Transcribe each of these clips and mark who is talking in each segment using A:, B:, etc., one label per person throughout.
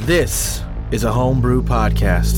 A: This is a Homebrew Podcast.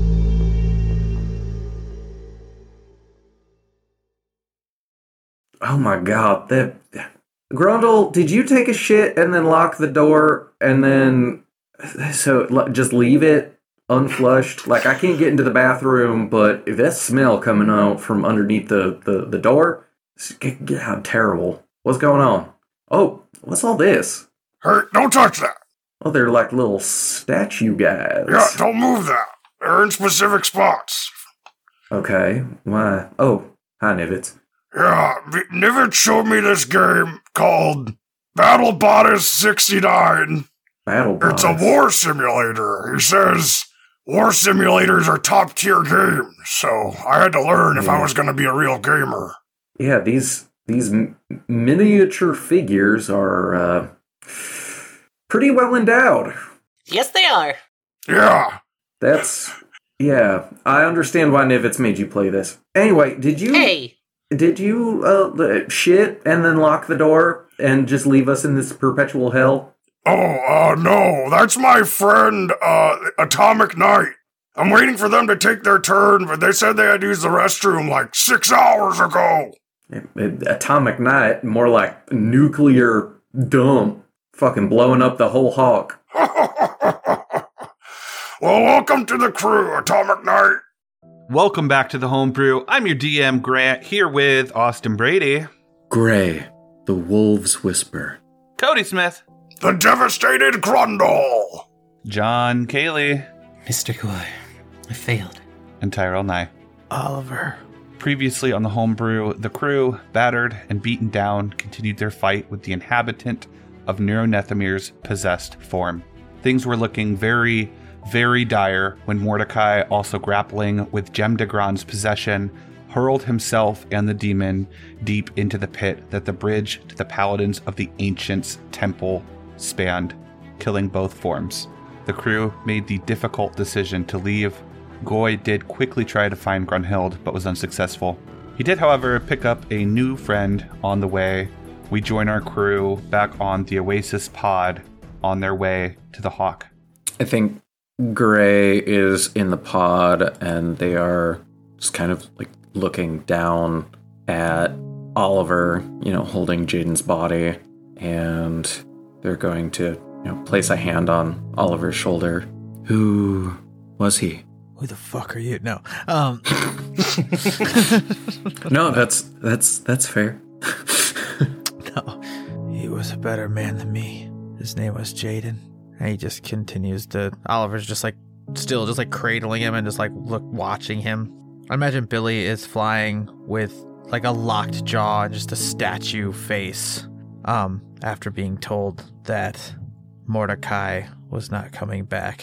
B: Oh my god, Grundle, did you take a shit and then lock the door and then just leave it unflushed? Like, I can't get into the bathroom, but if that smell coming out from underneath the door, God, terrible. What's going on? Oh, what's all this?
C: Hey, don't touch that.
B: Oh, they're like little statue guys.
C: Yeah, don't move that. They're in specific spots.
B: Okay, why? Oh, hi, Nivets.
C: Yeah, Nivets showed me this game called BattleBotus 69.
B: BattleBotus.
C: It's a war simulator. He says war simulators are top-tier games, so I had to learn if I was going to be a real gamer.
B: Yeah, these miniature figures are pretty well endowed.
D: Yes, they are.
C: Yeah.
B: Yeah, I understand why Nivets made you play this. Anyway, did you shit and then lock the door and just leave us in this perpetual hell?
C: Oh, no, that's my friend, Atomic Knight. I'm waiting for them to take their turn, but they said they had to use the restroom like 6 hours ago.
B: Atomic Knight, more like nuclear dump, fucking blowing up the whole hawk.
C: Well, welcome to the crew, Atomic Knight.
E: Welcome back to the Homebrew. I'm your DM, Grant, here with Austin Brady.
F: Gray, the Wolves Whisper.
E: Cody Smith.
C: The devastated Grundle.
E: John Cayley.
D: Mr. Gore, I failed.
E: And Tyrell Nye.
A: Oliver.
E: Previously on the Homebrew, the crew, battered and beaten down, continued their fight with the inhabitant of Neuronethamir's possessed form. Things were looking very, very dire when Mordecai, also grappling with Gemdegron's possession, hurled himself and the demon deep into the pit that the bridge to the Paladins of the Ancients temple spanned, killing both forms. The crew made the difficult decision to leave. Goy did quickly try to find Grunhild, but was unsuccessful. He did, however, pick up a new friend on the way. We join our crew back on the Oasis pod on their way to the Hawk.
F: I think Gray is in the pod, and they are just kind of like looking down at Oliver, holding Jaden's body, and they're going to, place a hand on Oliver's shoulder. Who was he?
A: Who the fuck are you? No.
F: No, that's fair.
A: No. He was a better man than me. His name was Jaden. And he just continues to... Oliver's just still cradling him and just watching him. I imagine Billy is flying with a locked jaw and just a statue face. After being told that Mordecai was not coming back.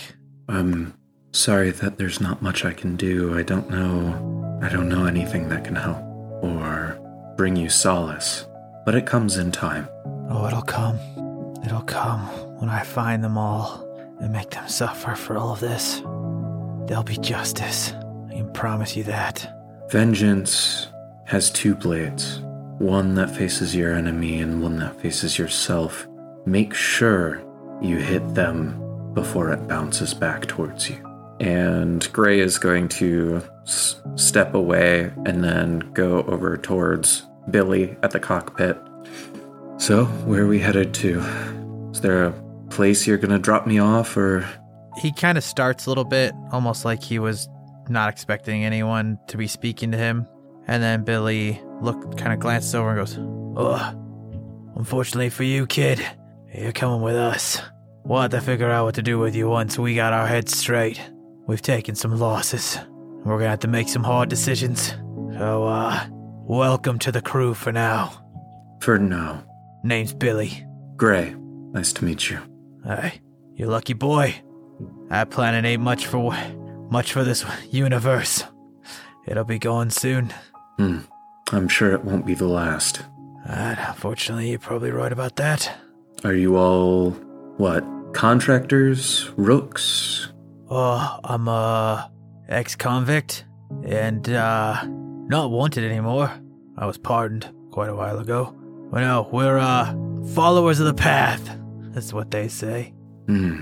F: Sorry that there's not much I can do. I don't know anything that can help or bring you solace, but it comes in time.
A: Oh, it'll come. It'll come when I find them all and make them suffer for all of this. There'll be justice. I can promise you that.
F: Vengeance has two blades, one that faces your enemy and one that faces yourself. Make sure you hit them before it bounces back towards you.
B: And Gray is going to step away and then go over towards Billy at the cockpit.
F: So, where are we headed to? Is there a place you're going to drop me off, or...?
A: He kind of starts a little bit, almost like he was not expecting anyone to be speaking to him. And then Billy kind of glances over and goes, "Oh, unfortunately for you, kid, you're coming with us. We'll have to figure out what to do with you once we got our heads straight. We've taken some losses. We're gonna have to make some hard decisions. So, welcome to the crew for now."
F: For now.
A: Name's Billy.
F: Gray, nice to meet you.
A: Hey, you lucky boy. That planet ain't much for this universe. It'll be gone soon.
F: I'm sure it won't be the last.
A: Unfortunately, you're probably right about that.
F: Are you all, contractors? Rooks?
A: I'm ex-convict, and not wanted anymore. I was pardoned quite a while ago. But no, we're followers of the path. That's what they say.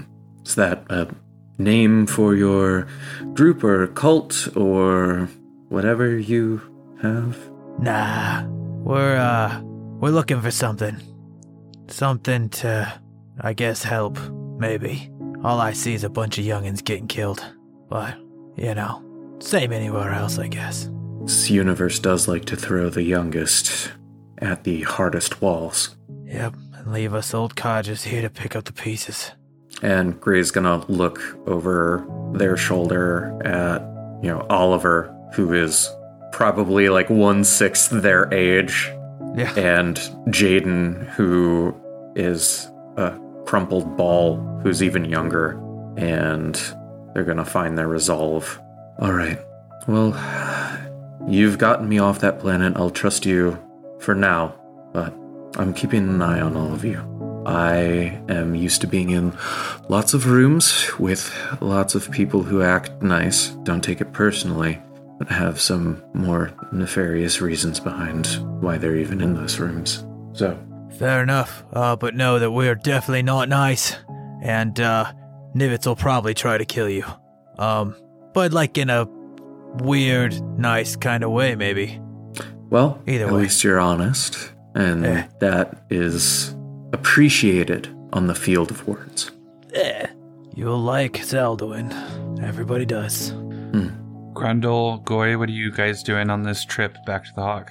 F: Is that a name for your group or cult or whatever you have?
A: Nah, we're looking for something. Something to, I guess, help, maybe. All I see is a bunch of youngins getting killed. But, same anywhere else, I guess.
F: This universe does like to throw the youngest at the hardest walls.
A: Yep, and leave us old codgers here to pick up the pieces.
F: And Gray's gonna look over their shoulder at, Oliver, who is probably like 1/6 their age.
A: Yeah.
F: And Jaden, who is a crumpled ball, who's even younger. And they're gonna find their resolve. All right. Well, you've gotten me off that planet. I'll trust you for now, but I'm keeping an eye on all of you. I am used to being in lots of rooms with lots of people who act nice, don't take it personally, but have some more nefarious reasons behind why they're even in those rooms. So,
A: fair enough, but know that we're definitely not nice, and Nivets will probably try to kill you. But like in a weird, nice kind of way, maybe.
F: Well,
A: either
F: at
A: way.
F: least you're honest, and that is appreciated on the field of words.
A: You'll like Zeldwin. Everybody does.
E: Grundle, Goy, what are you guys doing on this trip back to the Hawk?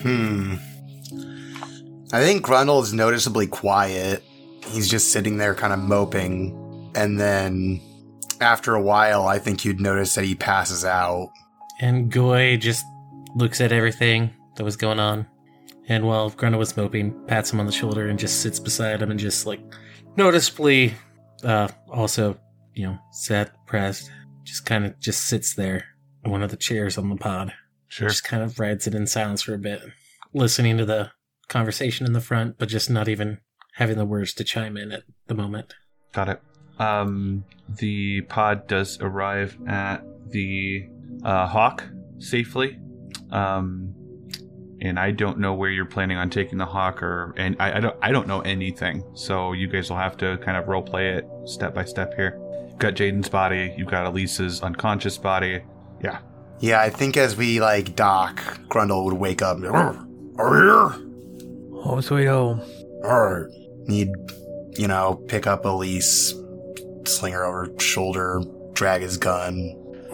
G: I think Grundle is noticeably quiet. He's just sitting there kind of moping. And then after a while, I think you'd notice that he passes out.
H: And Goy just looks at everything that was going on. And while Grundle was moping, pats him on the shoulder and just sits beside him and just noticeably also, sad, depressed, just sits there in one of the chairs on the pod.
E: Sure.
H: Just kind of rides it in silence for a bit, listening to the conversation in the front, but just not even having the words to chime in at the moment.
E: Got it. The pod does arrive at the Hawk safely. And I don't know where you're planning on taking the Hawk, and I don't know anything. So you guys will have to kind of role play it step by step here. You've got Jaden's body, you've got Elise's unconscious body. Yeah.
G: Yeah, I think as we dock, Grundle would wake up.
C: Are you here?
A: Home sweet home.
C: Alright.
G: He'd, pick up Elise, sling her over his shoulder, drag his gun.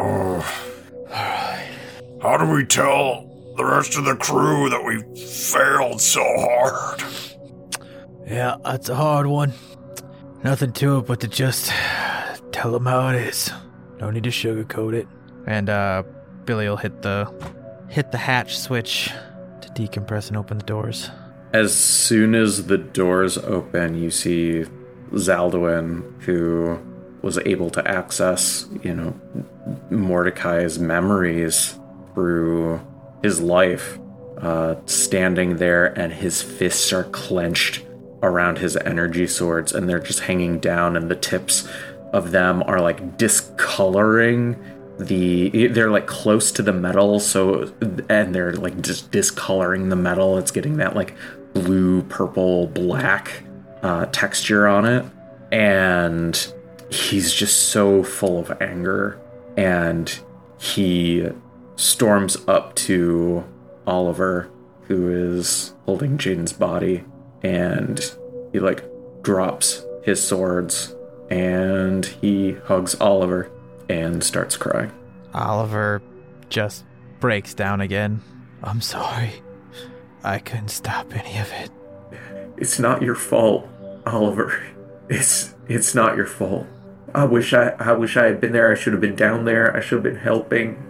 C: How do we tell the rest of the crew that we failed so hard?
A: Yeah, that's a hard one. Nothing to it but to just tell them how it is. No need to sugarcoat it. And Billy will hit the hatch switch to decompress and open the doors.
F: As soon as the doors open, you see Zeldwin, who was able to access, Mordecai's memories through his life, standing there, and his fists are clenched around his energy swords, and they're just hanging down, and the tips of them are discoloring they're close to the metal, and they're just discoloring the metal. It's getting that blue, purple, black texture on it, and he's just so full of anger, and he storms up to Oliver, who is holding Jaden's body, and he drops his swords, and he hugs Oliver and starts crying.
A: Oliver just breaks down again. I'm sorry. I couldn't stop any of it.
B: It's not your fault, Oliver. It's not your fault. I wish I had been there. I should have been down there. I should have been helping.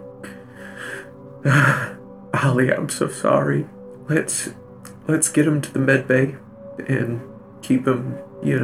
B: Ollie, I'm so sorry. Let's get him to the med bay and keep him,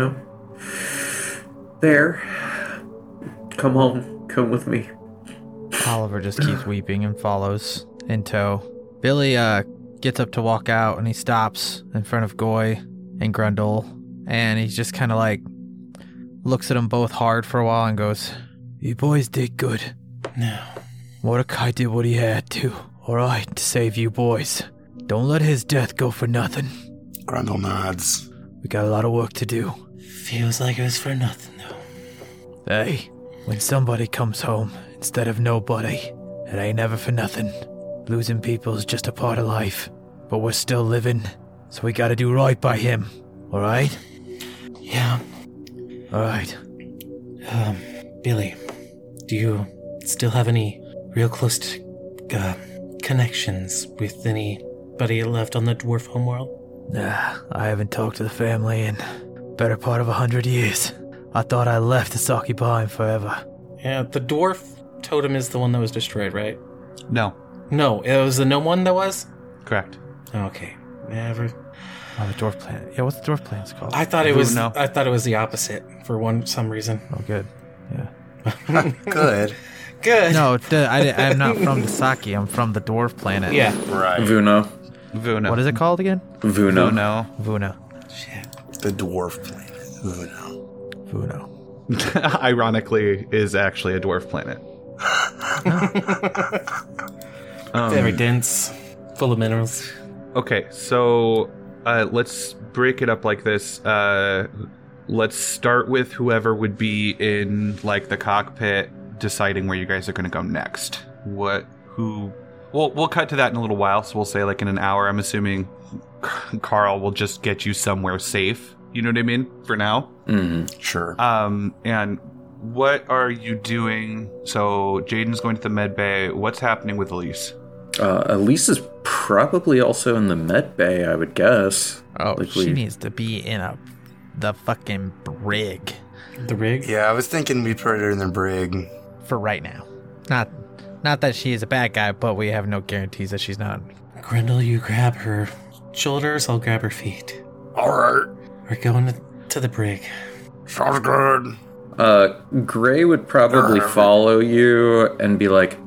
B: there. Come on. Come with me.
A: Oliver just keeps weeping and follows in tow. Billy gets up to walk out, and he stops in front of Goy and Grundle, and he's just kind of looks at them both hard for a while and goes, "You boys did good.
H: No.
A: Mordecai did what he had to. All right, to save you boys. Don't let his death go for nothing.
G: Grundle nods.
A: We got a lot of work to do."
H: Feels like it was for nothing, though.
A: Hey, when somebody comes home instead of nobody, it ain't never for nothing. Losing people is just a part of life, but we're still living, so we gotta do right by him. Alright?
H: Yeah.
A: Alright.
H: Billy, do you still have any real close connections with anybody left on the dwarf homeworld?
A: Nah, I haven't talked to the family in better part of 100 years. I thought I left the Sakibain forever.
H: Yeah, the dwarf totem is the one that was destroyed, right?
E: No.
H: No, it was the gnome one that was?
E: Correct.
H: Okay. Never.
A: Oh, the dwarf planet. Yeah, what's the dwarf planet called?
H: I thought it was
E: No.
H: I thought it was the opposite for some reason.
A: Oh, good. Yeah.
G: Good.
H: Good.
A: No, I'm not from the Saki. I'm from the dwarf planet.
H: Yeah.
G: Right.
F: Vuna.
E: Vuna.
A: What is it called again?
F: Vuna.
E: Vuno.
A: Vuna.
H: Shit.
G: The dwarf planet. Uno.
A: Vuno.
E: Ironically, is actually a dwarf planet.
H: Very dense, full of minerals.
E: Okay, so let's break it up like this. Let's start with whoever would be in like the cockpit, deciding where you guys are going to go next. We'll cut to that in a little while. So we'll say like in an hour. I'm assuming Carl will just get you somewhere safe. You know what I mean? For now.
F: Mm-hmm.
G: Sure.
E: And what are you doing? So Jaden's going to the med bay. What's happening with Elise?
F: Elise is probably also in the med bay, I would guess.
A: Oh,
F: Like
A: she
F: we-
A: needs to be in the fucking brig
H: The rig?
G: Yeah, I was thinking we put her in the brig.
A: for right now. Not that she is a bad guy, but we have no guarantees that she's not.
H: Grendel, you grab her shoulders, I'll grab her feet.
C: All right.
H: We're going to the brig.
C: Sounds good.
F: Gray would probably follow you and be like,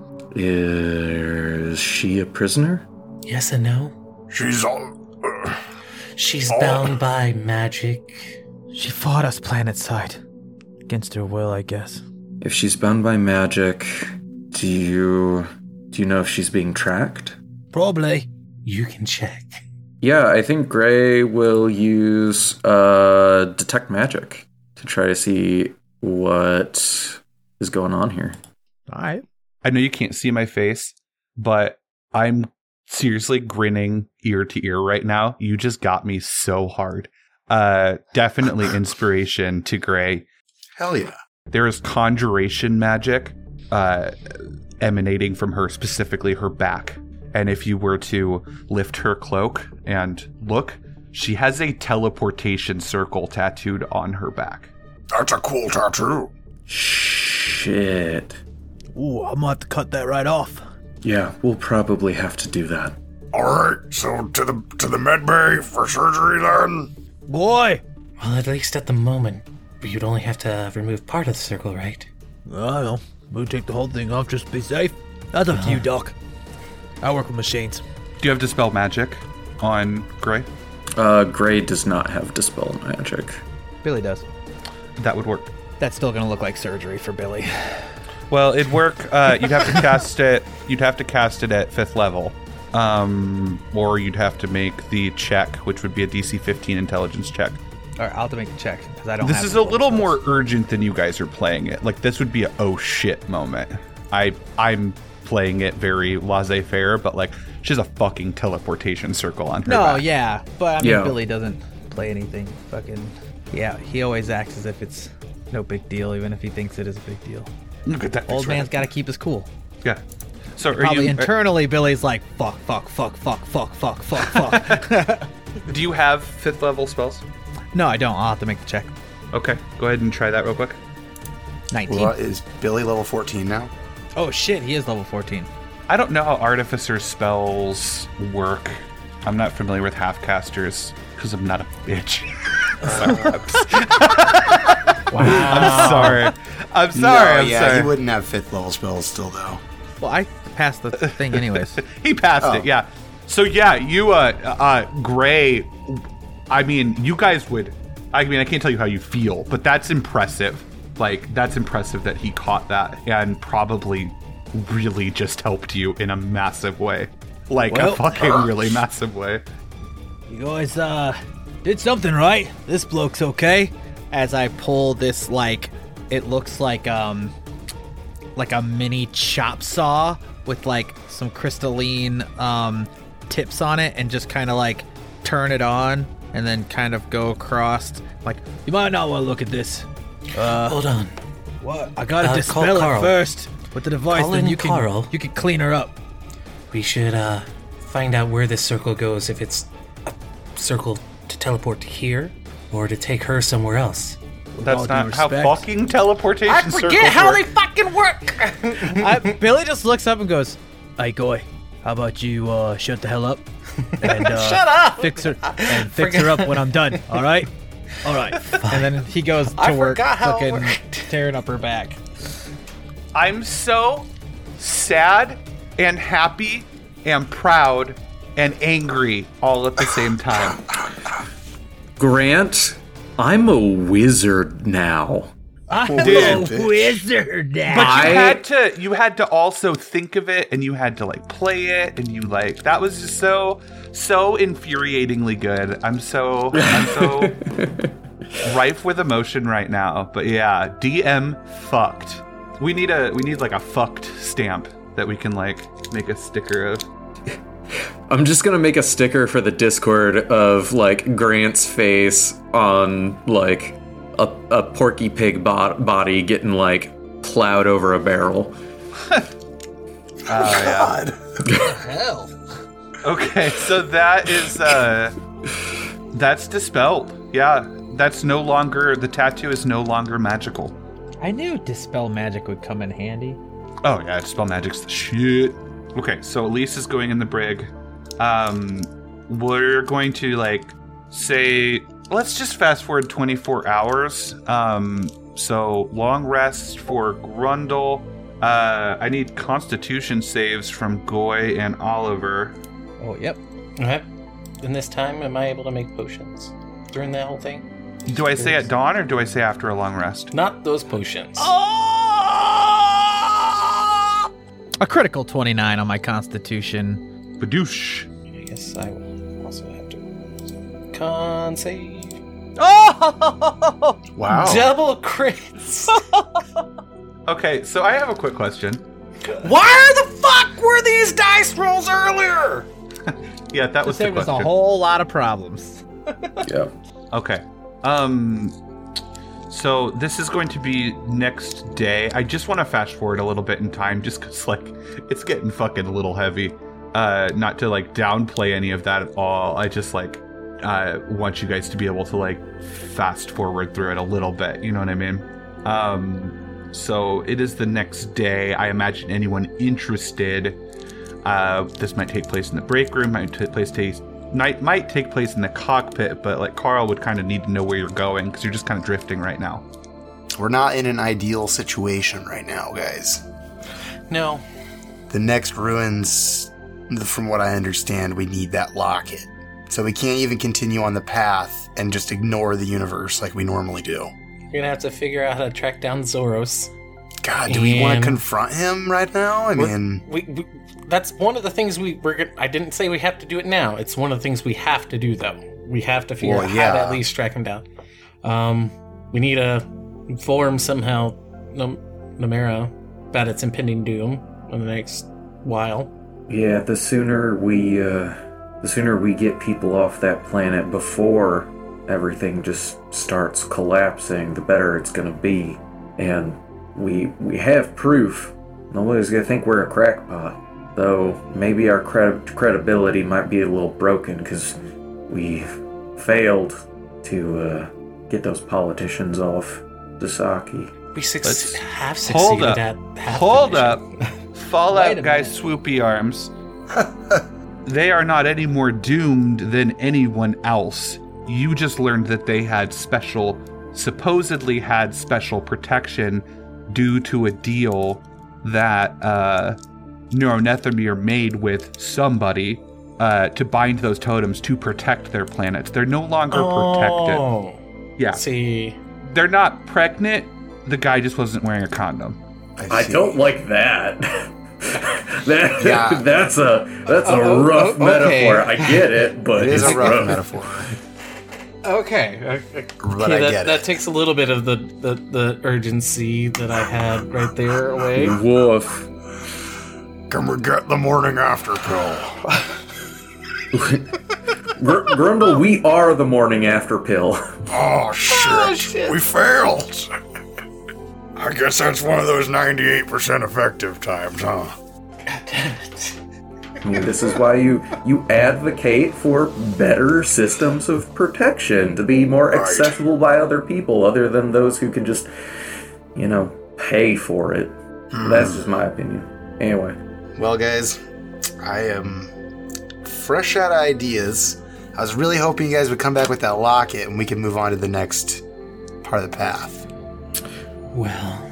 F: is she a prisoner?
H: Yes and no.
C: She's all.
H: She's bound by magic.
A: She fought us planetside. Against her will, I guess.
F: If she's bound by magic, do you know if she's being tracked?
A: Probably.
H: You can check.
F: Yeah, I think Gray will use detect magic to try to see what is going on here.
A: Alright.
E: I know you can't see my face, but I'm seriously grinning ear to ear right now. You just got me so hard. Definitely inspiration to Gray.
G: Hell yeah.
E: There is conjuration magic emanating from her, specifically her back. And if you were to lift her cloak and look, she has a teleportation circle tattooed on her back.
C: That's a cool tattoo.
F: Shit.
A: Ooh, I'm gonna have to cut that right off.
F: Yeah, we'll probably have to do that.
C: All right. So to the med bay for surgery then.
A: Boy!
H: Well, at least at the moment, you'd only have to remove part of the circle, right?
A: I don't know. We'll take the whole thing off just to be safe. That's up to you, Doc. I work with machines.
E: Do you have Dispel Magic on Gray?
F: Gray does not have Dispel Magic.
A: Billy does.
E: That would work.
A: That's still gonna look like surgery for Billy.
E: Well, it'd work. You'd have to cast it. You'd have to cast it at 5th level, or you'd have to make the check, which would be a DC 15 Intelligence check.
A: Alright, I'll have to make a check, because I don't
E: This
A: have
E: is
A: the
E: a little
A: spells.
E: more urgent than you guys are playing it. Like, this would be a oh shit moment. I'm playing it very laissez-faire, but like, she has a fucking teleportation circle on her
A: No,
E: back.
A: yeah. But I mean,
F: Yeah.
A: Billy doesn't play anything. Fucking. Yeah, he always acts as if it's no big deal, even if he thinks it is a big deal.
E: Look at that.
A: Old man's gotta keep his cool.
E: Yeah. So are
A: Probably
E: you?
A: internally, Billy's like, fuck.
E: Do you have 5th level spells?
A: No, I don't. I'll have to make the check.
E: Okay, go ahead and try that real quick.
A: 19.
G: Well, is Billy level 14 now?
A: Oh shit, he is level 14.
E: I don't know how artificer spells work. I'm not familiar with half-casters because I'm not a bitch.
A: Wow.
E: I'm sorry.
G: No,
E: I'm
G: he
E: sorry.
G: wouldn't have 5th level spells still, though.
A: Well, I passed the thing anyways.
E: He passed it, yeah. So yeah, you Gray, I mean, you guys would, I mean, I can't tell you how you feel, but that's impressive. Like, that's impressive that he caught that and probably really just helped you in a massive way. Like,
A: Well,
E: a fucking really massive way.
A: You guys, did something right. This bloke's okay. As I pull this, like, it looks like a mini chop saw with like some crystalline tips on it, and just kind of like turn it on and then kind of go across. Like, you might not want to look at this.
H: Hold on.
A: What? I gotta dispel it
H: Carl.
A: first with the device,
H: Call
A: then
H: in
A: you can
H: Carl.
A: clean her up.
H: We should find out where this circle goes, if it's a circle to teleport to here or to take her somewhere else.
E: That's
A: all due
E: not how
A: respect.
E: fucking teleportation
H: I
E: circles
H: forget how
E: work.
H: they fucking work!
A: Billy just looks up and goes, "Hey, Goy, how about you shut the hell up and
H: Shut up!
A: fix her up when I'm done. All right." And then he goes to
H: I
A: work,
H: forgot how it
A: fucking
H: worked.
A: tearing up her back.
E: I'm so sad and happy and proud and angry all at the same time.
F: Grant, I'm a wizard now.
A: I'm
E: Dude.
A: a wizard now.
E: But you had to also think of it, and you had to like play it, and you like that was just so infuriatingly good. I'm so rife with emotion right now. But yeah, DM fucked. We need like a fucked stamp that we can like make a sticker of.
F: I'm just gonna make a sticker for the Discord of like Grant's face on like a Porky Pig body getting like plowed over a barrel.
G: God.
H: Hell.
E: Okay, so that is that's dispelled. Yeah, that's no longer, the tattoo is no longer magical.
A: I knew dispel magic would come in handy.
E: Oh yeah, dispel magic's the shit. Okay, so Elise is going in the brig. We're going to like say, let's just fast forward 24 hours. So long rest for Grundle. I need Constitution saves from Goy and Oliver.
A: Oh, yep.
H: Okay. And this time, am I able to make potions during that whole thing?
E: Do I say at dawn or do I say after a long rest?
H: Not those potions.
A: A critical 29 on my Constitution.
E: Badoosh.
H: I guess I will also have to. Con save.
A: Oh!
G: Wow.
H: Double crits.
E: Okay, so I have a quick question.
H: Why the fuck were these dice rolls earlier?
E: Yeah, that was the
A: There was
E: question.
A: a whole lot of problems.
F: Yeah.
E: Okay. So this is going to be next day. I just want to fast forward a little bit in time just because, like, it's getting fucking a little heavy. Not to, like, downplay any of that at all. I just, like, want you guys to be able to, like, fast forward through it a little bit. You know what I mean? So it is the next day. I imagine anyone interested, this might take place in the break room, might take place in the cockpit, but like Carl would kind of need to know where you're going because you're just kind of drifting right now.
G: We're not in an ideal situation right now, guys.
H: No.
G: The next ruins, from what I understand, we need that locket. So we can't even continue on the path and just ignore the universe like we normally do.
H: You're gonna have to figure out how to track down Zoros.
G: God, do we want to
H: And-
G: confront him right now? I mean,
H: We that's one of the things I didn't say we have to do it now. It's one of the things we have to do, though. We have to figure
G: Well,
H: out how
G: yeah.
H: to at least track him down. We need to inform somehow Namera about its impending doom in the next while.
B: Yeah, the sooner we get people off that planet before everything just starts collapsing, the better it's gonna be. And we have proof. Nobody's gonna think we're a crackpot. Though maybe our credibility might be a little broken because we failed to get those politicians off Dasaki.
H: We
E: Let's-
H: have
E: Hold
H: succeeded
E: up.
H: at half
E: Hold
H: the
E: up.
H: mission.
E: Fallout
A: Wait a
E: guys, swoopy arms. They are not any more doomed than anyone else. You just learned that they had supposedly had special protection due to a deal that Neuronethemir made with somebody to bind those totems to protect their planets. They're no longer protected.
H: Oh,
E: Yeah.
H: see.
E: They're not pregnant. The guy just wasn't wearing a condom.
B: I
G: see.
B: don't like that.
G: Yeah.
B: That's a rough
G: okay.
B: metaphor. I get it, but
G: It is
B: it's
G: a rough metaphor.
H: Okay.
G: But I get
H: that
G: it.
H: takes a little bit of the urgency that I had right there away.
F: Woof.
C: Can we get the morning after pill?
B: Grundle, we are the morning after pill.
C: Oh, shit. We failed. I guess that's one of those 98% effective times, huh?
H: God damn it.
B: I mean, this is why you advocate for better systems of protection to be more
C: Right.
B: accessible by other people other than those who can just, pay for it. That's just my opinion. Anyway.
G: Well, guys, I am fresh out of ideas. I was really hoping you guys would come back with that locket and we can move on to the next part of the path.
H: Well,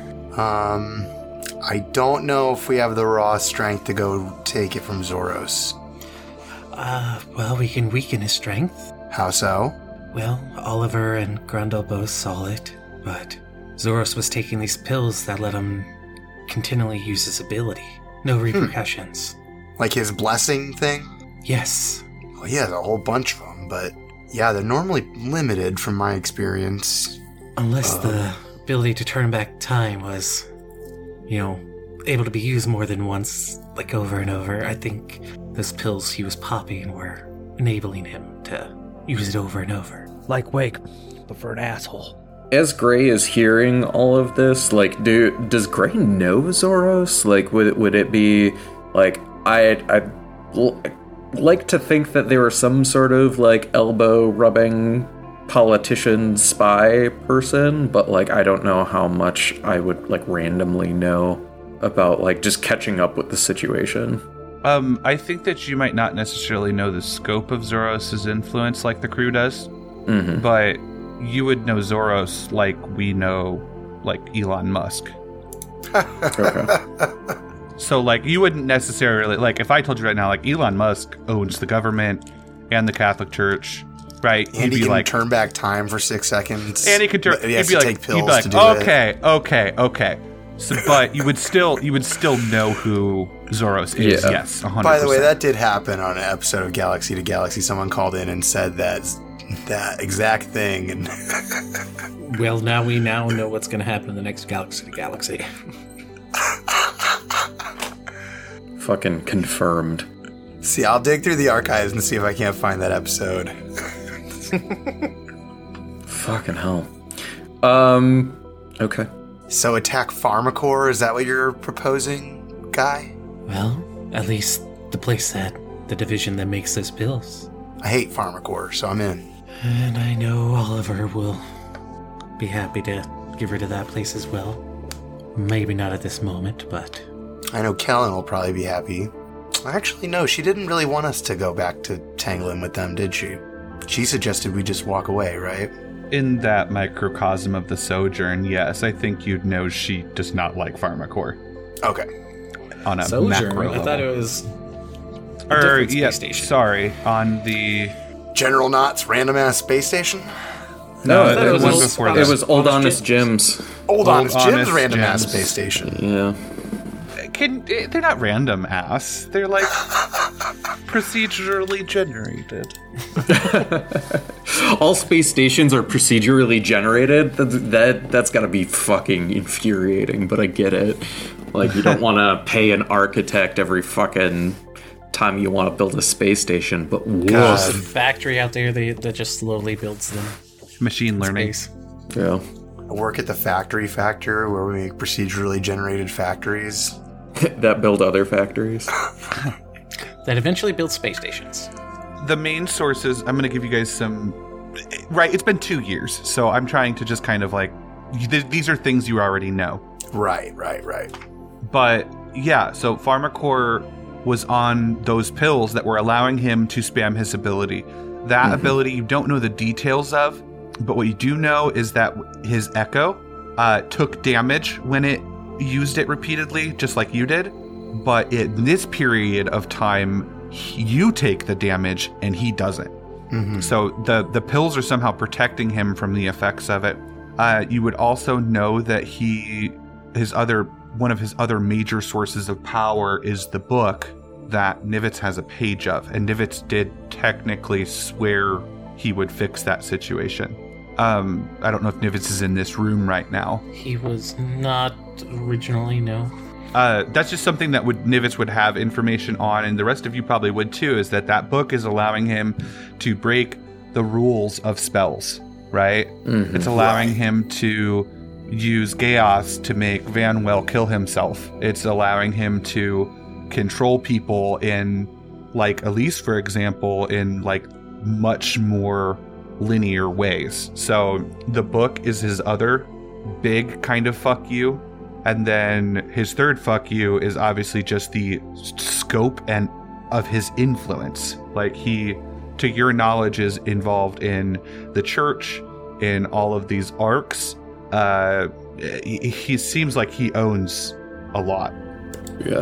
G: I don't know if we have the raw strength to go take it from Zoros.
H: well, we can weaken his strength.
G: How so?
H: Well, Oliver and Grundle both saw it, but Zoros was taking these pills that let him continually use his ability. No repercussions.
G: Like his blessing thing?
H: Yes.
G: Well, he has a whole bunch of them, but yeah, they're normally limited from my experience.
H: Unless the ability to turn back time was, able to be used more than once, like over and over. I think those pills he was popping were enabling him to use it over and over.
A: Like Wake, but for an asshole.
F: As Gray is hearing all of this, does Gray know Zoros? Would it be I'd like to think that they were some sort of elbow rubbing politician spy person, but I don't know how much I would randomly know about just catching up with the situation.
E: I think that you might not necessarily know the scope of Zoros' influence like the crew does, but you would know Zoros like we know, Elon Musk.
F: Okay.
E: So, you wouldn't necessarily, if I told you right now, Elon Musk owns the government and the Catholic Church, right?
G: And he can turn back time for 6 seconds.
E: And he could turn,
G: He has
E: you'd
G: to
E: be
G: take pills
E: you'd be
G: to do it.
E: okay. So, but you would still know who Zoros is,
F: Yeah.
E: yes, 100%.
G: By the way, that did happen on an episode of Galaxy to Galaxy. Someone called in and said that exact thing. And
H: Well, now we know what's going to happen in the next Galaxy to Galaxy.
F: Fucking confirmed.
G: see, I'll dig through the archives and see if I can't find that episode.
F: Fucking hell. Okay.
G: So attack Pharmacore, is that what you're proposing, Guy?
H: Well, at least the place the division that makes those pills.
G: I hate Pharmacore, so I'm in.
H: And I know Oliver will be happy to get rid of that place as well. Maybe not at this moment, but...
G: I know Kellen will probably be happy. Actually, no, she didn't really want us to go back to tangling with them, did she? She suggested we just walk away, right?
E: In that microcosm of the Sojourn, yes, I think you'd know she does not like Pharmacore
G: Okay.
E: on a
H: Sojourn?
E: macro
H: I
E: level.
H: thought it was...
E: Or,
H: different space station.
E: sorry, on the...
G: General Knott's random-ass space station?
F: No,
H: I thought
F: it
H: it was
F: was,
H: Old-
E: before
F: it
E: that.
F: was Old Honest Jim's.
G: Old Honest
E: Honest
G: Jim's random-ass
E: Jim's.
G: space station.
F: Yeah.
E: They're not random ass. They're procedurally generated.
F: All space stations are procedurally generated. That's gotta be fucking infuriating, but I get it. You don't want to pay an architect every fucking time you want to build a space station, but
H: There's
F: woof.
H: a factory out there that just slowly builds them.
E: Machine learning.
H: Space.
F: Yeah.
G: I work at the factory factor where we make procedurally generated factories.
F: That build other factories.
H: That eventually build space stations.
E: The main sources, I'm going to give you guys some... Right, it's been 2 years, so I'm trying to just kind of these are things you already know.
G: Right.
E: But, yeah, so Pharmacore was on those pills that were allowing him to spam his ability. That ability you don't know the details of, but what you do know is that his Echo took damage when it used it repeatedly, just like you did. But in this period of time, you take the damage and he doesn't. So the pills are somehow protecting him from the effects of it. You would also know that one of his other major sources of power is the book that Nivitz has a page of. And Nivitz did technically swear he would fix that situation. I don't know if Nivitz is in this room right now.
H: He was not originally, no.
E: That's just something that Nivitz would have information on, and the rest of you probably would too, is that book is allowing him to break the rules of spells, right? Mm-hmm. It's allowing him to use Chaos to make Vanwell kill himself. It's allowing him to control people in, like, Elise, for example, in, like, much more linear ways. So the book is his other big kind of fuck you. And then his third fuck you is obviously just the scope and of his influence. Like, he, to your knowledge, is involved in the church, in all of these arcs. He seems like he owns a lot.
F: Yeah.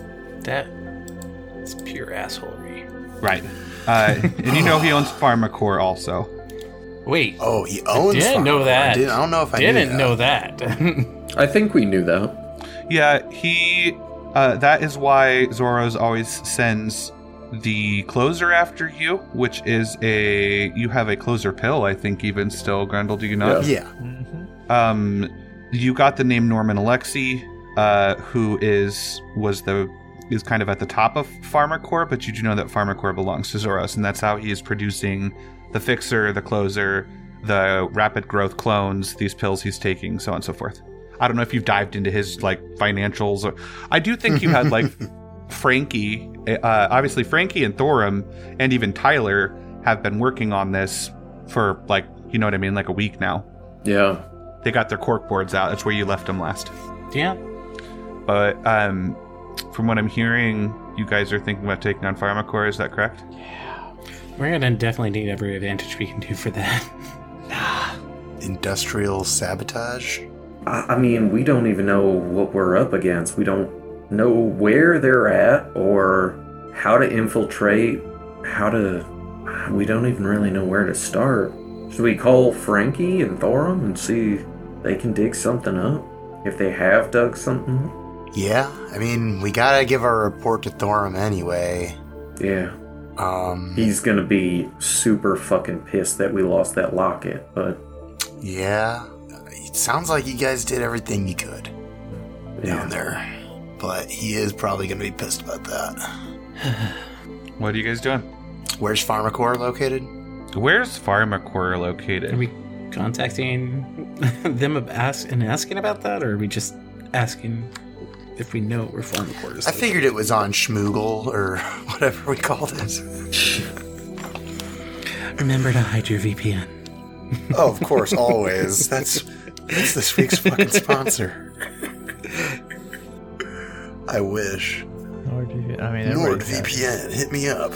H: That's pure assholery.
E: Right. And you know he owns PharmaCore also.
H: Wait.
G: Oh, he owns
H: I didn't know that.
G: I don't know if I
H: didn't know that.
F: I think we knew that.
E: Yeah, he... that is why Zoros always sends the closer after you, which is you have a closer pill, I think, even still, Grendel, do you not?
G: Yeah.
E: Mm-hmm. You got the name Norman Alexi, who is kind of at the top of PharmaCore, but you do know that PharmaCore belongs to Zoros, and that's how he is producing the Fixer, the Closer, the Rapid Growth Clones, these pills he's taking, so on and so forth. I don't know if you've dived into his, like, financials. I do think you had, like, Frankie, obviously Frankie and Thorum, and even Tyler have been working on this for, like, you know what I mean, like a week now.
F: Yeah.
E: They got their cork boards out. That's where you left them last.
H: Yeah.
E: But from what I'm hearing, you guys are thinking about taking on PharmaCore, is that correct?
H: Yeah. We're going to definitely need every advantage we can do for that.
G: Industrial sabotage?
B: I mean, we don't even know what we're up against. We don't know where they're at or how to infiltrate, we don't even really know where to start. Should we call Frankie and Thorum and see if they can dig something up? If they have dug something up?
G: Yeah, I mean, we gotta give our report to Thorum anyway.
B: Yeah. He's gonna be super fucking pissed that we lost that locket, but...
G: Yeah, it sounds like you guys did everything you could down there. But he is probably gonna be pissed about that.
E: What are you guys doing?
G: Where's PharmaCore located?
E: Where's PharmaCore located?
H: Are we contacting them asking about that, or are we just asking if we know where PharmaCore is?
G: I figured it was on Schmoogle, or whatever we called it.
H: Remember to hide your VPN.
G: Oh, of course, always. That's this week's fucking sponsor. I wish. NordVPN, hit me up.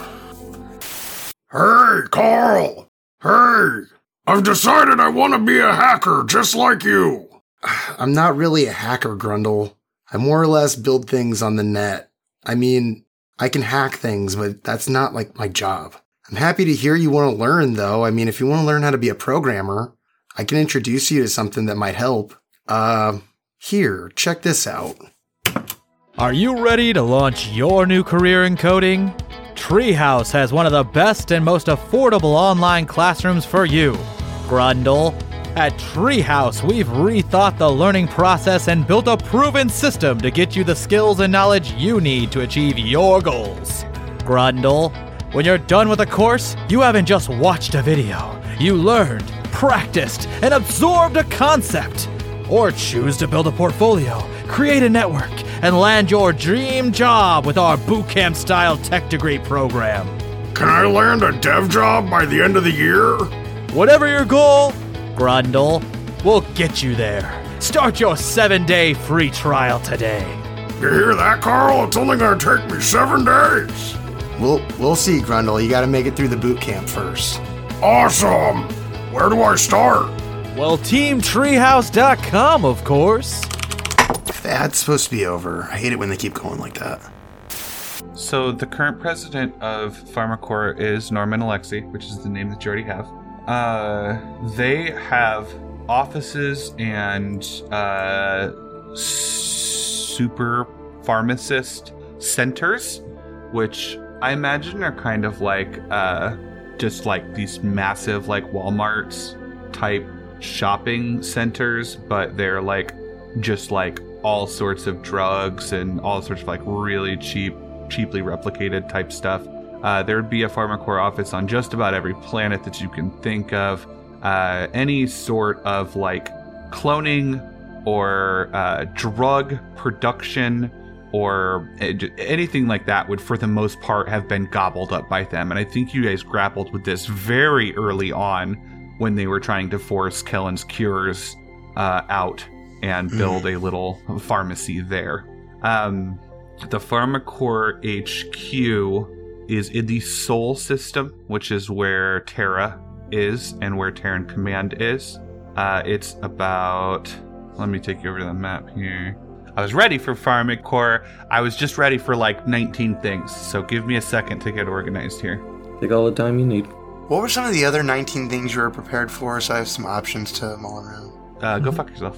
C: Hey, Carl! Hey! I've decided I want to be a hacker just like you!
G: I'm not really a hacker, Grundle. I more or less build things on the net. I mean, I can hack things, but that's not, like, my job. I'm happy to hear you want to learn, though. I mean, if you want to learn how to be a programmer, I can introduce you to something that might help. Here, check this out.
A: Are you ready to launch your new career in coding? Treehouse has one of the best and most affordable online classrooms for you. Grundle, at Treehouse, we've rethought the learning process and built a proven system to get you the skills and knowledge you need to achieve your goals. Grundle, when you're done with a course, you haven't just watched a video. You learned, practiced, and absorbed a concept. Or choose to build a portfolio, create a network, and land your dream job with our bootcamp-style tech degree program.
C: Can I land a dev job by the end of the year?
A: Whatever your goal, Grundle, we'll get you there. Start your 7-day free trial today.
C: You hear that, Carl? It's only gonna take me 7 days.
G: We'll see, Grundle. You gotta make it through the boot camp first.
C: Awesome! Where do I start?
A: Well, TeamTreehouse.com, of course.
G: That's supposed to be over. I hate it when they keep going like that.
E: So the current president of PharmaCore is Norman Alexi, which is the name that you already have. They have offices and super pharmacist centers, which I imagine are kind of like just like these massive like Walmarts type shopping centers, but they're like just like all sorts of drugs and all sorts of like really cheaply replicated type stuff. There would be a PharmaCorp office on just about every planet that you can think of. Any sort of like cloning or drug production or anything like that would, for the most part, have been gobbled up by them. And I think you guys grappled with this very early on when they were trying to force Kellen's cures out and build a little pharmacy there. The PharmaCorp HQ is in the Sol system, which is where Terra is and where Terran Command is. It's about... Let me take you over to the map here. I was ready for PharmaCorp. I was just ready for like 19 things. So give me a second to get organized here.
F: Take all the time you need.
I: What were some of the other 19 things you were prepared for, so I have some options to mull around?
E: Go fuck yourself.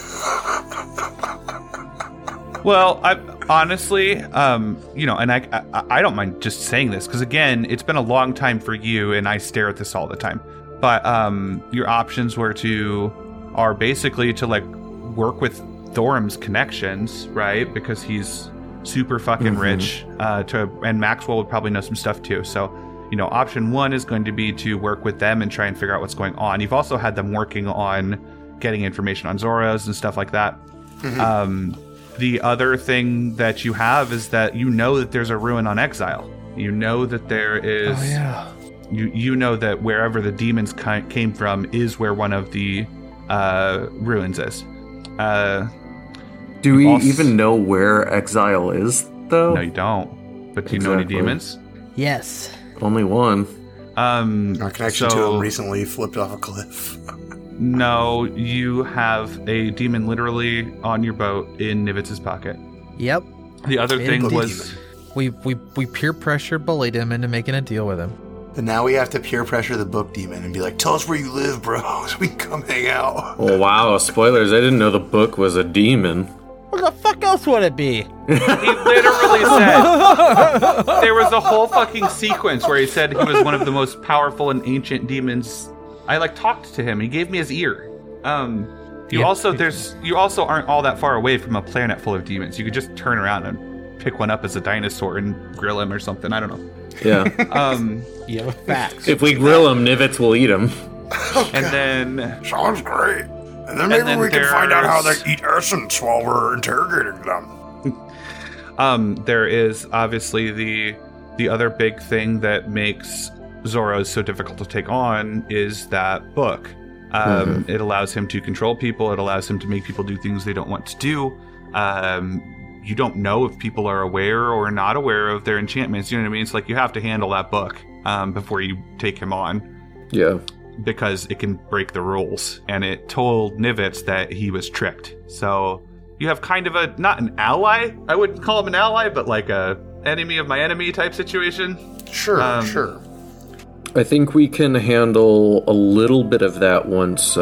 E: Well, I honestly, and I don't mind just saying this, because again, it's been a long time for you, and I stare at this all the time. But your options are basically to like work with Thorum's connections, right? Because he's super fucking rich. And Maxwell would probably know some stuff too. So, option one is going to be to work with them and try and figure out what's going on. You've also had them working on getting information on Zoros and stuff like that. The other thing that you have is that that there's a ruin on Exile. You know that there is... Oh, yeah. You know that wherever the demons came from is where one of the ruins is.
B: Do we even know where Exile is, though?
E: No, you don't. But do you know any demons?
A: Yes.
B: Only one.
I: Our connection to him recently flipped off a cliff.
E: No, you have a demon literally on your boat in Nivitz's pocket.
A: Yep.
E: The other thing was...
A: We peer pressure bullied him into making a deal with him.
I: But now we have to peer pressure the book demon and be like, tell us where you live, bro, so we can come hang out.
F: Oh, wow. Spoilers. I didn't know the book was a demon.
A: What the fuck else would it be?
E: He literally said... There was a whole fucking sequence where he said he was one of the most powerful and ancient demons. I talked to him. He gave me his ear. You also aren't all that far away from a planet full of demons. You could just turn around and pick one up as a dinosaur and grill him or something. I don't know.
F: Yeah.
A: Facts.
F: If we grill him, Nivitz will eat him.
E: And then...
C: Sounds great. And then maybe we can find out how they eat essence while we're interrogating them.
E: There is obviously the other big thing that makes Zoros so difficult to take on is that book. It allows him to control people. It allows him to make people do things they don't want to do. You don't know if people are aware or not aware of their enchantments. You know what I mean? It's like you have to handle that book before you take him on.
F: Yeah.
E: Because it can break the rules. And it told Nivitz that he was tricked. So you have kind of not an ally. I wouldn't call him an ally, but like a enemy of my enemy type situation.
I: Sure, sure.
F: I think we can handle a little bit of that once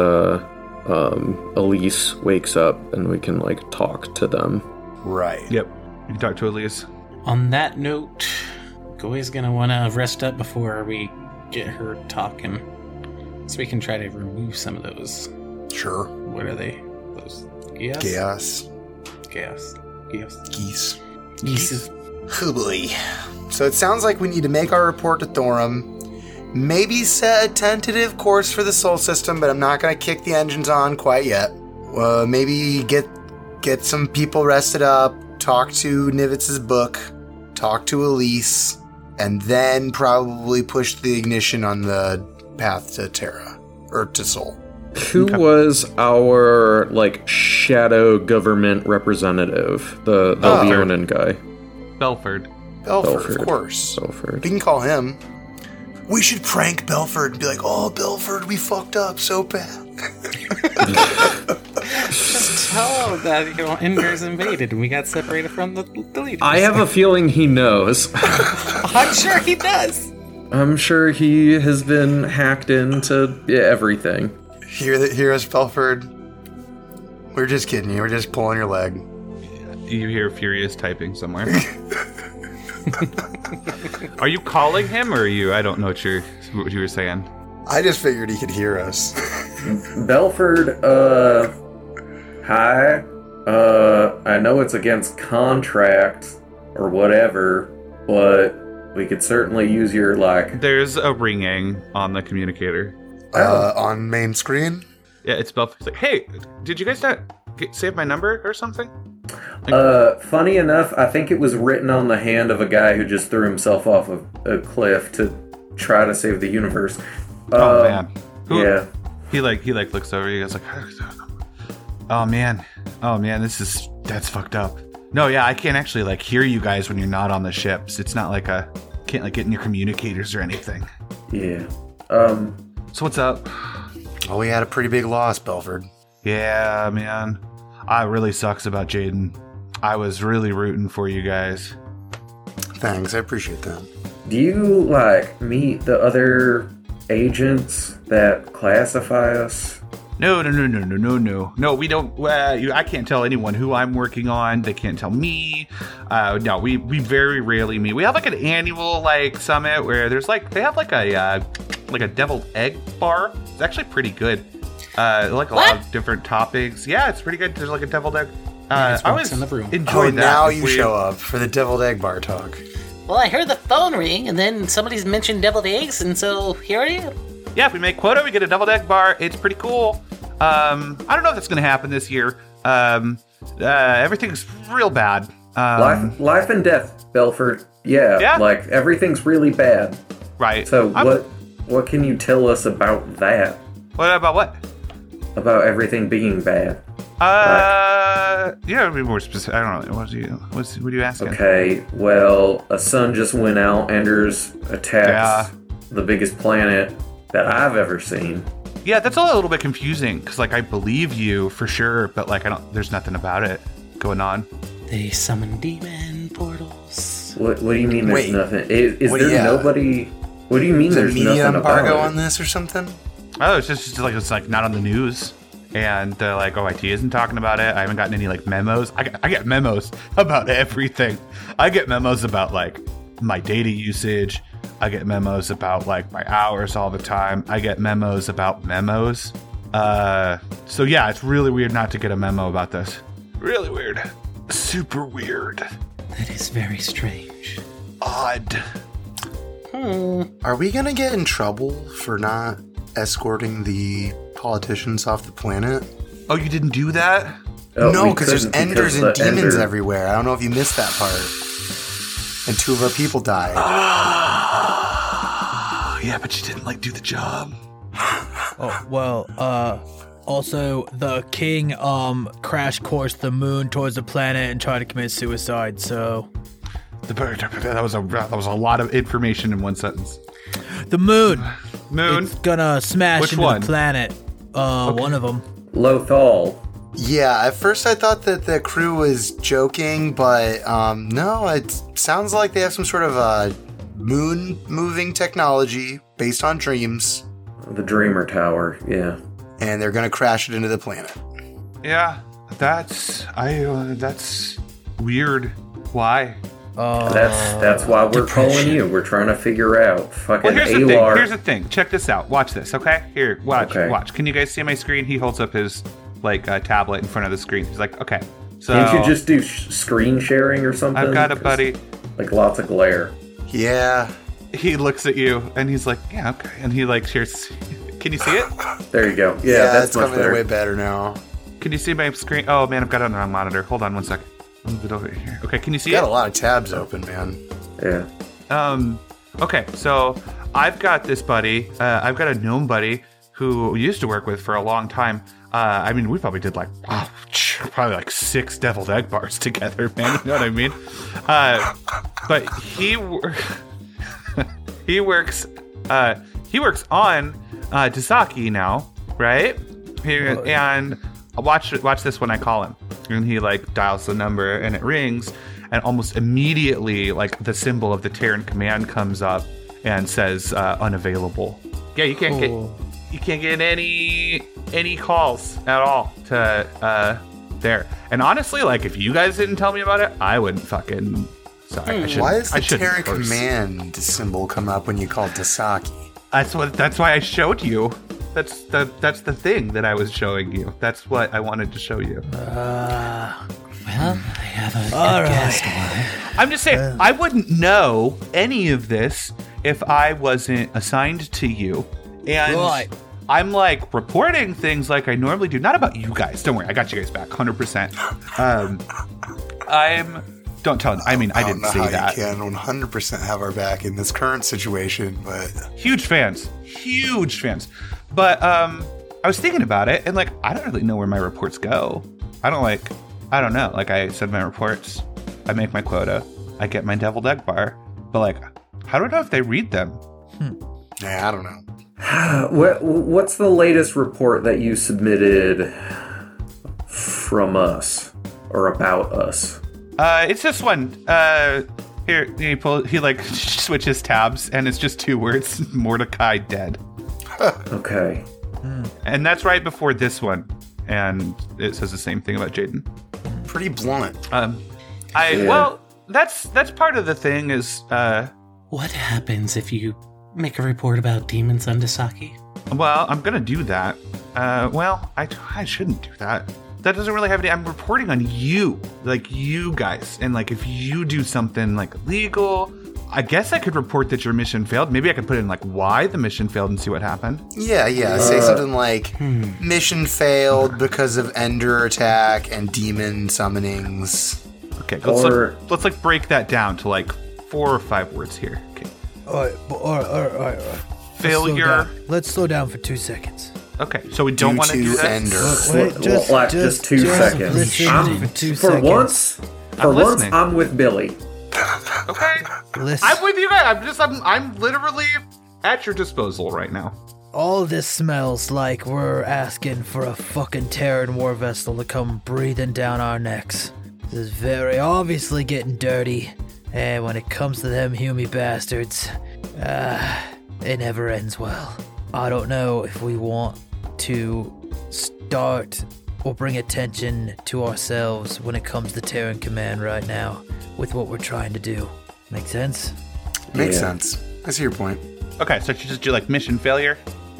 F: Elise wakes up and we can talk to them.
I: Right.
E: Yep. You can talk to Elise.
H: On that note, Goy's gonna want to rest up before we get her talking, so we can try to remove some of those.
I: Sure.
H: What are they? Those
I: Geese. Oh boy. So it sounds like we need to make our report to Thorum. Maybe set a tentative course for the Sol system, but I'm not going to kick the engines on quite yet. Maybe get some people rested up, talk to Nivitz's book, talk to Elise, and then probably push the ignition on the path to Terra, or to Sol.
F: Who was our shadow government representative? The Leonin guy.
E: Belford,
I: of course.
F: Belford.
I: We can call him. We should prank Belford and be like, oh, Belford, we fucked up so bad.
H: Just tell him that Inger's invaded and we got separated from the leaders.
F: I have a feeling he knows.
H: I'm sure he does.
F: I'm sure he has been hacked into everything.
I: Hear us, Belford? We're just kidding you. We're just pulling your leg.
E: You hear Furious typing somewhere. Are you calling him, or are you? I don't know what you were saying.
I: I just figured he could hear us.
B: Belford, hi. I know it's against contract or whatever, but we could certainly use your,
E: There's a ringing on the communicator.
I: On main screen?
E: Yeah, it's Belford. It's like, hey, did you guys not save my number or something?
B: Funny enough, I think it was written on the hand of a guy who just threw himself off of a cliff to try to save the universe.
E: Oh, man.
B: Yeah.
E: He looks over. He goes like, oh man, that's fucked up. No, yeah, I can't actually hear you guys when you're not on the ships. It's not can't get in your communicators or anything.
B: Yeah.
E: So what's up?
I: Oh, we had a pretty big loss, Belford.
E: Yeah, man. It really sucks about Jaden. I was really rooting for you guys.
I: Thanks, I appreciate that.
B: Do you, meet the other agents that classify us?
E: No, we don't. I can't tell anyone who I'm working on. They can't tell me. No, we very rarely meet. We have an annual summit where there's they have a deviled egg bar. It's actually pretty good. A lot of different toppings. Yeah, it's pretty good. There's a deviled egg. I always
H: in the room.
E: enjoyed that.
I: Now you show up for the deviled egg bar talk.
D: Well, I heard the phone ring, and then somebody's mentioned deviled eggs, and so here I am.
E: Yeah, if we make quota, we get a deviled egg bar. It's pretty cool. I don't know if that's going to happen this year. Everything's real bad.
B: Life and death, Belford. Yeah. Everything's really bad.
E: Right.
B: So what can you tell us about that?
E: What about what?
B: About everything being bad.
E: Yeah, be more specific. I don't know. What are you asking?
B: Okay, well, a sun just went out. Anders attacks the biggest planet that I've ever seen.
E: Yeah, that's a little bit confusing because, I believe you for sure, but there's nothing about it going on.
H: They summon demon portals.
B: What do you mean? There's nothing? Is
I: What
B: there nobody? What do you mean? There's
I: media
B: nothing
I: embargo
B: about
I: on this or something?
E: Oh, it's just it's not on the news, and OIT isn't talking about it. I haven't gotten any memos. I get memos about everything. I get memos about my data usage. I get memos about my hours all the time. I get memos about memos. So yeah, it's really weird not to get a memo about this. Really weird. Super weird.
H: That is very strange.
E: Odd.
I: Are we gonna get in trouble for not escorting the politicians off the planet?
E: Oh, you didn't do that?
I: No, because there's
B: couldn't
I: enders and
B: the
I: demons
B: Ender-
I: everywhere. I don't know if you missed that part. And 2 of our people died.
E: Yeah, but you didn't do the job.
A: Oh, well, also the king crash coursed the moon towards the planet and tried to commit suicide, so
E: That was a lot of information in one sentence.
A: the moon
E: Moon.
A: it's gonna smash
E: Which
A: into
E: one?
A: the planet. One of them.
B: Lothal.
I: Yeah, at first I thought that the crew was joking, but no, it sounds like they have some sort of moon-moving technology based on dreams.
B: The Dreamer Tower, yeah.
I: And they're gonna crash it into the planet.
E: Yeah, that's weird. Why?
B: That's why we're calling you. We're trying to figure out fucking
E: Well, here's the thing.
B: Alar.
E: Here's the thing. Check this out. Watch this, okay? Here, watch.
B: Okay.
E: Watch. Can you guys see my screen? He holds up his tablet in front of the screen. He's like, okay. So
B: Can't you just do screen sharing or something?
E: I've got a buddy.
B: Lots of glare.
I: Yeah.
E: He looks at you and he's like, yeah, okay. And he shares. Can you see it?
B: There you go. Yeah, that's
I: it's
B: much
I: coming
B: better.
I: way better now.
E: Can you see my screen? Oh man, I've got it on the wrong monitor. Hold on one second. I'll move it over here. Okay, can you see
I: You got
E: it?
I: a lot of tabs open, man.
B: Yeah.
E: Okay, so I've got this buddy. I've got a gnome buddy who we used to work with for a long time. I mean, we probably did probably 6 deviled egg bars together, man. You know what I mean? But he works on Dasaki now, right? And watch this when I call him. And he dials the number and it rings, and almost immediately the symbol of the Terran command comes up and says unavailable. Yeah, you can't get any calls at all to there. And honestly, if you guys didn't tell me about it, I wouldn't fucking Sorry, I shouldn't.
I: Why does
E: I
I: the
E: shouldn't
I: Terran
E: curse.
I: command symbol come up when you call Tasaki?
E: That's why I showed you. That's the thing that I was showing you. That's what I wanted to show you.
H: Well, I have a
A: All
H: good
A: right.
H: guess why.
E: I'm just saying, I wouldn't know any of this if I wasn't assigned to you. And
A: Right.
E: I'm like reporting things like I normally do. Not about you guys. Don't worry, I got you guys back 100%. Don't tell them. I mean, I didn't
I: don't
E: say
I: know how
E: that.
I: you can 100% have our back in this current situation, but
E: Huge fans. But I was thinking about it, and like I don't really know where my reports go. I don't know. Like I said, my reports, I make my quota, I get my deviled egg bar, but like I don't know if they read them.
I: yeah, I don't know.
B: What's the latest report that you submitted from us or about us?
E: It's this one. Here he like switches tabs, and it's just 2 words: Mordecai dead.
B: Okay.
E: And that's right before this one, and it says the same thing about Jaden.
I: Pretty blunt.
E: Well, that's part of the thing is,
H: What happens if you make a report about demons on Dasaki?
E: well, I'm gonna do that. I shouldn't do that. That doesn't really have any. I'm reporting on you, like you guys, and like if you do something like illegal, I guess I could report that your mission failed. Maybe I could put in like why the mission failed and see what happened.
I: Yeah. Say something like, mission failed because of Ender attack and demon summonings.
E: Okay,
B: Or-
E: let's like break that down to like 4 or 5 words here. Okay,
A: All right.
E: failure.
A: Let's slow down for 2 seconds.
E: Okay, so we don't want to do that.
I: Ender.
B: Just 2 seconds.
A: Listen for 2
B: For
A: seconds.
B: once,
E: listening.
B: I'm with Billy.
E: Okay,
A: Listen.
E: I'm with you guys. I'm literally at your disposal right now.
A: All this smells like we're asking for a fucking Terran war vessel to come breathing down our necks. This is very obviously getting dirty, and when it comes to them Humy bastards, it never ends well. I don't know if we want to start or bring attention to ourselves when it comes to Terran Command right now with what we're trying to do. Make sense?
I: Makes
B: Yeah.
I: sense. I see your point.
E: Okay, so you just do like mission failure.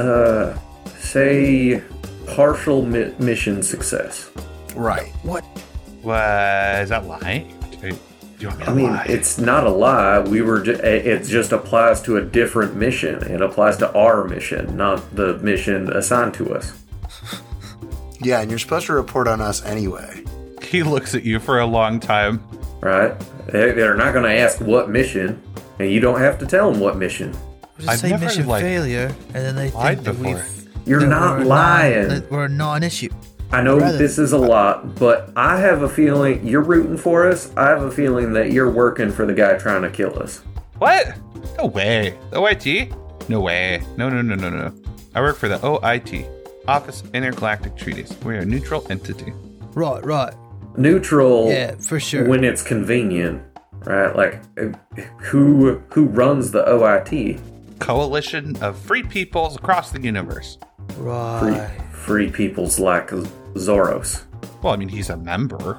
B: Say partial mission success.
I: Right.
A: What?
E: Was that lie? Do you want me to
B: I mean,
E: lie?
B: it's not a lie. It just applies to a different mission. It applies to our mission, not the mission assigned to us.
I: Yeah, and you're supposed to report on us anyway.
E: He looks at you for a long time.
B: Right? They're not going to ask what mission, and you don't have to tell them what mission.
A: We'll just
E: I've
A: say
E: never,
A: mission
E: like,
A: failure, and then they
E: lied
A: think that
E: before.
B: You're
A: that
B: not
A: we're
B: lying.
A: that we're a non-issue.
B: I know
A: Rather-
B: this is a lot, but I have a feeling you're rooting for us. I have a feeling that you're working for the guy trying to kill us.
E: What? No way. The OIT? No way. No. I work for the OIT, Office Intergalactic Treaties. We're a neutral entity.
A: Right.
B: Neutral.
A: Yeah, for sure.
B: When it's convenient, right? Like, who runs the OIT?
E: Coalition of free peoples across the universe.
A: Right.
B: Free peoples like Zoros.
E: Well, I mean, he's a member.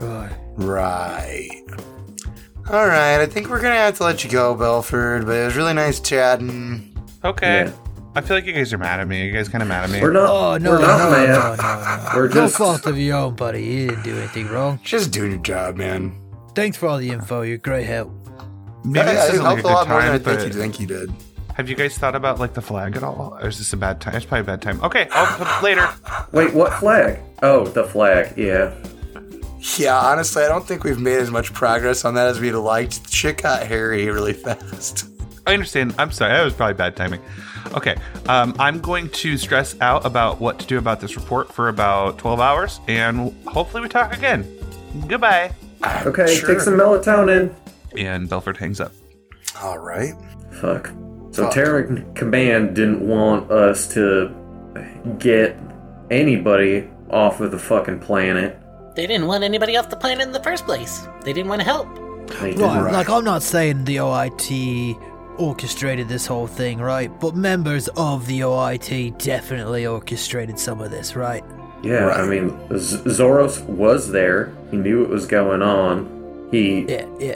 I: Right. All right, I think we're going to have to let you go, Belford, but it was really nice chatting.
E: Okay.
B: Yeah.
E: I feel like you guys are mad at me. You guys kind of mad at me.
B: We're not.
A: Oh, no,
B: we're not
A: no,
B: mad. We're
A: No
B: just.
A: fault of your own, buddy. You didn't do anything wrong.
I: Just doing your job, man.
A: Thanks for all the info. You're great help.
E: Maybe
I: Yeah,
E: this
I: it
E: isn't like a
I: helped a lot
E: good
I: more than I
E: time,
I: think
E: but
I: you think you did.
E: have you guys thought about like the flag at all? Or is this a bad time? It's probably a bad time. Okay, I'll later.
B: Wait, what flag? Oh, the flag. Yeah.
I: Yeah, honestly, I don't think we've made as much progress on that as we'd have liked. Shit got hairy really fast.
E: I understand. I'm sorry. That was probably bad timing. Okay, I'm going to stress out about what to do about this report for about 12 hours, and hopefully we talk again. Goodbye.
B: Okay,
I: Sure.
B: take some melatonin.
E: And Belford hangs up.
I: All right.
B: Fuck. So
I: Fuck.
B: Terran Command didn't want us to get anybody off of the fucking planet.
D: They didn't want anybody off the planet in the first place. They didn't want to help.
B: They didn't.
A: Right.
I: Right.
A: Like, I'm not saying the OIT orchestrated this whole thing, right? But members of the OIT definitely orchestrated some of this, right?
B: Yeah,
I: Right.
B: I mean, Zoros was there. He knew what was going on. He
A: Yeah.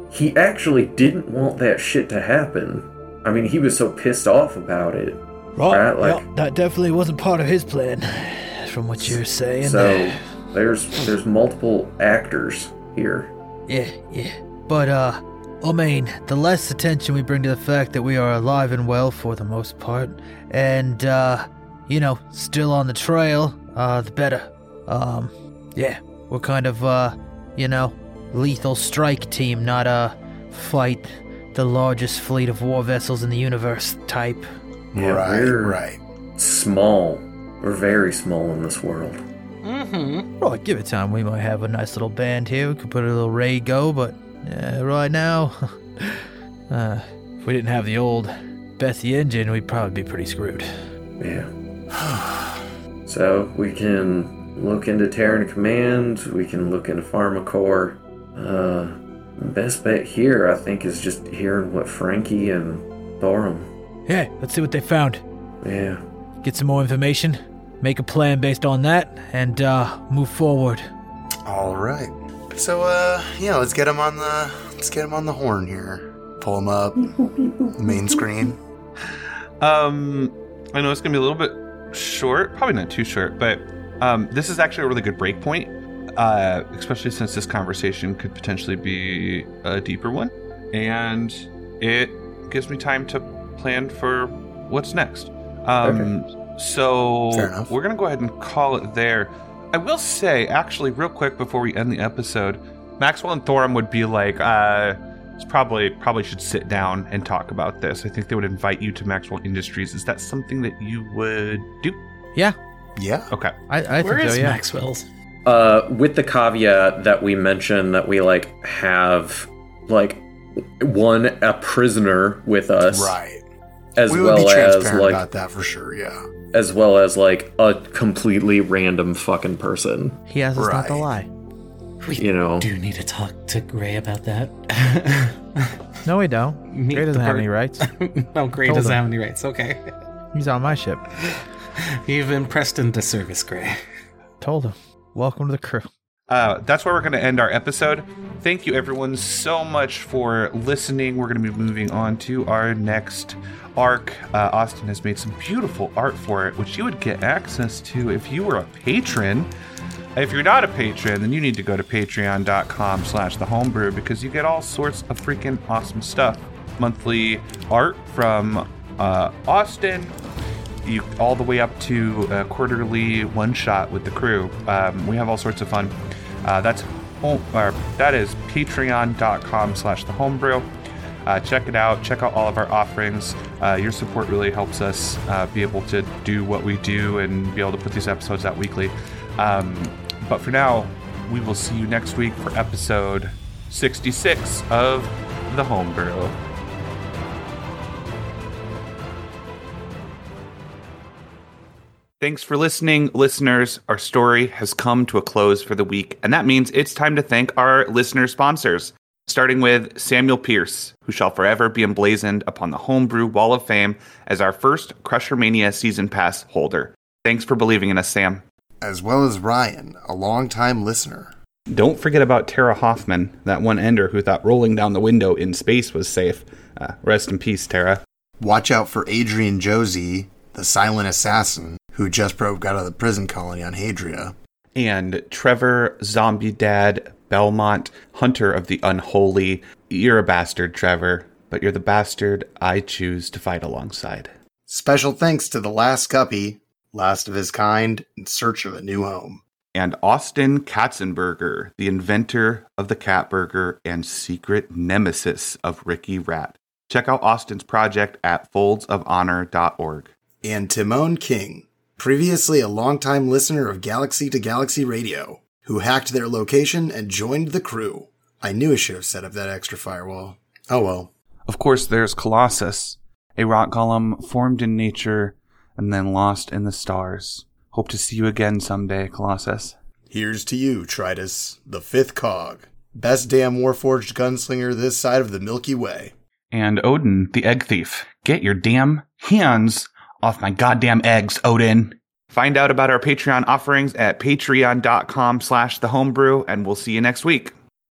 B: he actually didn't want that shit to happen. I mean, he was so pissed off about it.
A: Right,
B: Like,
A: yeah, that definitely wasn't part of his plan, from what you're saying.
B: So there's multiple actors here.
A: Yeah. But, I mean, the less attention we bring to the fact that we are alive and well for the most part, and, still on the trail, the better. Yeah, we're kind of, lethal strike team, not fight the largest fleet of war vessels in the universe type.
B: Yeah,
I: Right.
B: Small. We're very small in this world.
D: Mm-hmm.
A: Right, give it time. We might have a nice little band here. We could put a little raid go, but right now, if we didn't have the old Bessie engine, we'd probably be pretty screwed.
B: Yeah. So we can look into Terran Command. We can look into Pharmacore. Best bet here, I think, is just hearing what Frankie and Thorum.
A: Yeah, let's see what they found.
B: Yeah.
A: Get some more information, make a plan based on that, and move forward.
I: All right. So, let's get him on the horn here. Pull him up. Main screen.
E: I know it's gonna be a little bit short, probably not too short, but this is actually a really good break point, especially since this conversation could potentially be a deeper one, and it gives me time to plan for what's next. So
I: Fair enough.
E: we're gonna go ahead and call it there. I will say, actually, real quick before we end the episode, Maxwell and Thorum would be like, probably should sit down and talk about this. I think they would invite you to Maxwell Industries. Is that something that you would do?
A: Yeah,
I: Yeah.
E: Okay.
A: I
H: Where
A: think
H: is
A: so, yeah.
H: Maxwell's?
F: With the caveat that we mentioned that we have a prisoner with us,
I: Right.
F: as
I: We would be
F: well as
I: transparent about that for sure, yeah.
F: as well as a completely random fucking person.
A: He has us not to
I: Right.
A: lie.
H: We do need to talk to Gray about that.
A: No, we don't.
H: Meet
A: Gray doesn't
H: the
A: have
H: per-
A: any rights.
H: No, Gray
A: Told
H: doesn't
A: him.
H: have any rights. Okay.
A: He's on my ship.
H: You've been pressed into service, Gray.
A: Told him. Welcome to the crew.
E: That's where we're going to end our episode. Thank you, everyone, so much for listening. We're going to be moving on to our next arc. Austin has made some beautiful art for it, which you would get access to if you were a patron. If you're not a patron, then you need to go to patreon.com/thehomebrew because you get all sorts of freaking awesome stuff. Monthly art from Austin, you all the way up to a quarterly one-shot with the crew. We have all sorts of fun. That is patreon.com/thehomebrew. Check it out. Check out all of our offerings. Your support really helps us be able to do what we do and be able to put these episodes out weekly. But for now, we will see you next week for episode 66 of The Homebrew. Thanks for listening, listeners. Our story has come to a close for the week, and that means it's time to thank our listener sponsors, starting with Samuel Pierce, who shall forever be emblazoned upon the Homebrew Wall of Fame as our first Crusher Mania Season Pass holder. Thanks for believing in us, Sam.
I: As well as Ryan, a longtime listener.
E: Don't forget about Tara Hoffman, that one ender who thought rolling down the window in space was safe. Rest in peace, Tara.
I: Watch out for Adrian Josie, the silent assassin, who just broke out of the prison colony on Hadria.
E: And Trevor Zombie Dad Belmont, hunter of the unholy. You're a bastard, Trevor, but you're the bastard I choose to fight alongside.
I: Special thanks to the last Guppy, last of his kind, in search of a new home.
E: And Austin Katzenberger, the inventor of the Cat Burger and secret nemesis of Ricky Rat. Check out Austin's project at foldsofhonor.org.
I: And Timon King, previously a longtime listener of Galaxy to Galaxy Radio, who hacked their location and joined the crew. I knew I should have set up that extra firewall. Oh well.
E: Of course, there's Colossus, a rock golem formed in nature and then lost in the stars. Hope to see you again someday, Colossus.
I: Here's to you, Tritus, the fifth cog. Best damn Warforged gunslinger this side of the Milky Way.
E: And Odin, the egg thief. Get your damn hands off my goddamn eggs, Odin. Find out about our Patreon offerings at patreon.com/thehomebrew, and we'll see you next week.